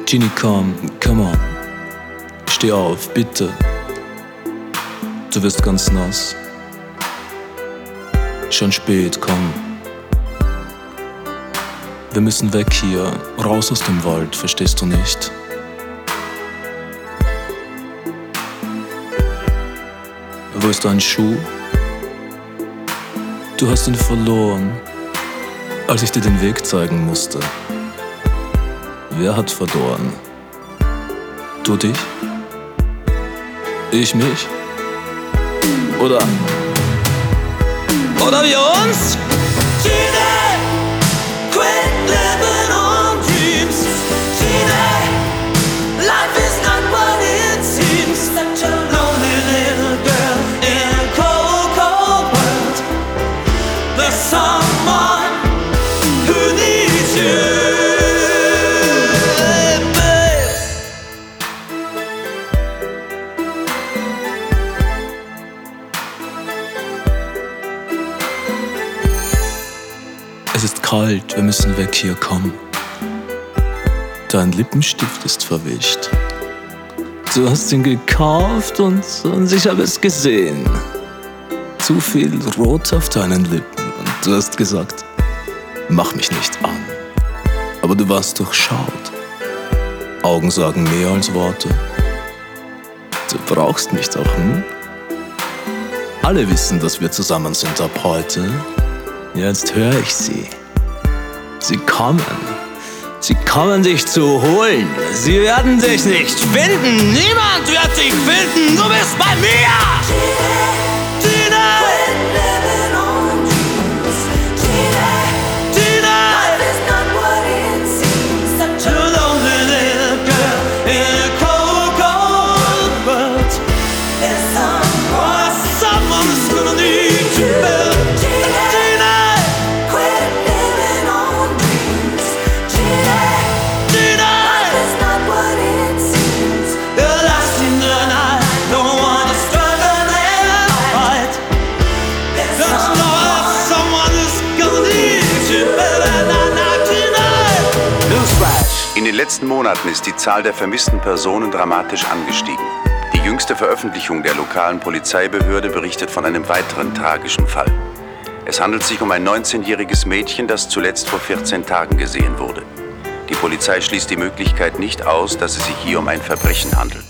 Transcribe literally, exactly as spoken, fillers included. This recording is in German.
Genie, komm, come on. Steh auf, bitte. Du wirst ganz nass. Schon spät, komm. Wir müssen weg hier, raus aus dem Wald, verstehst du nicht? Wo ist dein Schuh? Du hast ihn verloren, als ich dir den Weg zeigen musste. Wer hat verloren? Du dich? Ich mich? Oder? Oder wir uns? Genie, quit living on dreams. Genie, life is not what it seems. Such a lonely little girl in a cold, cold world. There's someone who needs you. Es ist kalt, wir müssen weg hier, komm. Dein Lippenstift ist verwischt. Du hast ihn gekauft und, und ich habe es gesehen. Zu viel Rot auf deinen Lippen und du hast gesagt, mach mich nicht an. Aber du warst durchschaut. Augen sagen mehr als Worte. Du brauchst mich doch, hm? Alle wissen, dass wir zusammen sind ab heute. Jetzt höre ich sie. Sie kommen. Sie kommen dich zu holen. Sie werden dich nicht finden. Niemand wird dich finden. Du bist bei mir. Genie, Quit living on dreams. Genie, Genie, life is not what it seems. Such a lonely little girl in a cold, cold world. There's someone, someone is gonna need you, baby. Genie, quit living on dreams. Genie, life is not what it seems. You're lost in the night. Don't wanna struggle and fight. There's Don't you know that someone is gonna need you, baby? Not, not tonight. Newsflash. In den letzten Monaten ist die Zahl der vermissten Personen dramatisch angestiegen. Die jüngste Veröffentlichung der lokalen Polizeibehörde berichtet von einem weiteren tragischen Fall. Es handelt sich um ein neunzehnjähriges Mädchen, das zuletzt vor vierzehn Tagen gesehen wurde. Die Polizei schließt die Möglichkeit nicht aus, dass es sich hier um ein Verbrechen handelt.